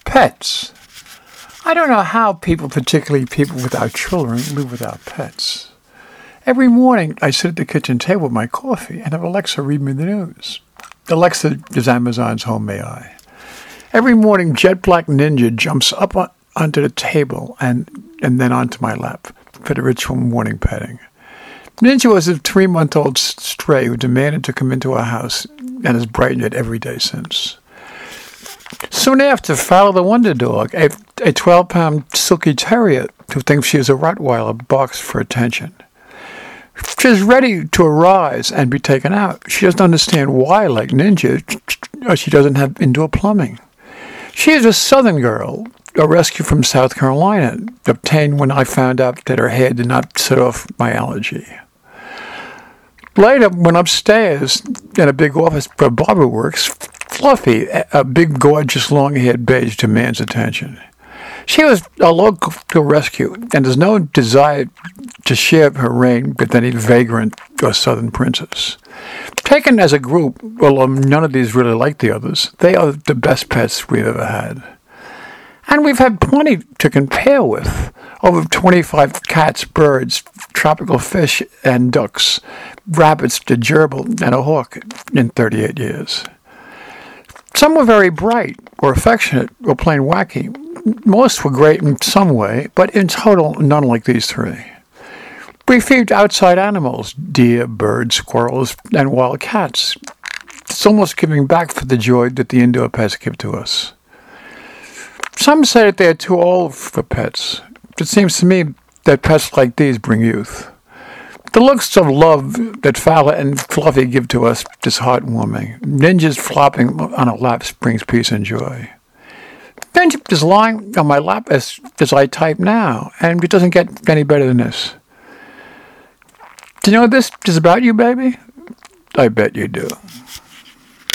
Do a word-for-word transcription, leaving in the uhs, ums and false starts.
Pets. I don't know how people, particularly people without children, live without pets. Every morning, I sit at the kitchen table with my coffee and have Alexa read me the news. Alexa is Amazon's Home A I. Every morning, Jet Black Ninja jumps up on, onto the table and, and then onto my lap for the ritual morning petting. Ninja was a three-month-old stray who demanded to come into our house and has brightened it every day since. Soon after, Fowler the Wonder Dog, a, a twelve-pound silky terrier who thinks she is a Rottweiler, barks for attention. She's ready to arise and be taken out. She doesn't understand why, like Ninja, she doesn't have indoor plumbing. She is a Southern girl, a rescue from South Carolina, obtained when I found out that her hair did not set off my allergy. Later, when upstairs in a big office where Barbara works, Fluffy, a big, gorgeous, long-haired beige, demands attention. She was a local rescue and has no desire to share her reign with any vagrant or southern princess. Taken as a group, although none of these really like the others, they are the best pets we've ever had. And we've had plenty to compare with. Over twenty-five cats, birds, tropical fish, and ducks, rabbits, a gerbil, and a hawk in thirty-eight years. Some were very bright, or affectionate, or plain wacky. Most were great in some way, but in total, none like these three. We feed outside animals, deer, birds, squirrels, and wild cats. It's almost giving back for the joy that the indoor pets give to us. Some say that they are too old for pets. It seems to me that pets like these bring youth. The looks of love that Fowler and Fluffy give to us is heartwarming. Ninja's flopping on our laps brings peace and joy. Ninja is lying on my lap as, as I type now, and it doesn't get any better than this. Do you know what this is about, you baby? I bet you do.